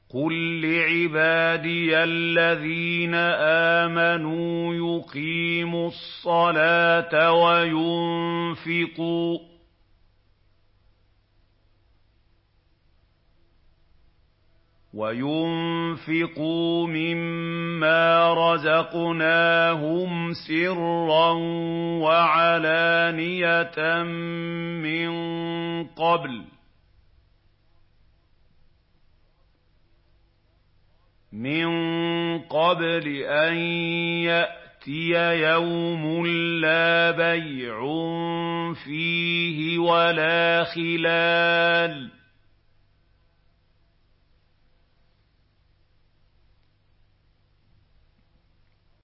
قُل لِّعِبَادِيَ الَّذِينَ آمَنُوا يُقِيمُوا الصَّلَاةَ وَيُنفِقُوا مِمَّا رَزَقْنَاهُمْ سِرًّا وَعَلَانِيَةً مِّن قَبْلِ أَن يَأْتِيَ يَوْمٌ لَّا بَيْعٌ فِيهِ وَلَا خِلَالٌ